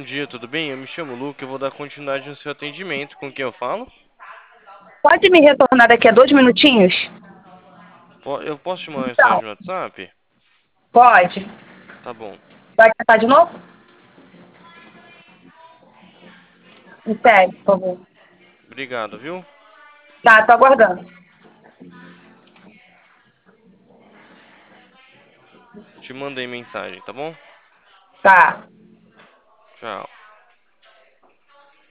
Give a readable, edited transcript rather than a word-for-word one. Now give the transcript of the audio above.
dia, tudo bem? Eu me chamo Luca, eu vou dar continuidade no seu atendimento. Com quem eu falo? Pode me retornar daqui a 2 minutinhos? Eu posso te mandar mensagem Então, no WhatsApp? pode. Tá bom. Vai tentar de novo? Sério, por favor. Obrigado, viu? Tá, tô aguardando. Te mandei mensagem, tá bom? Tá. Tchau.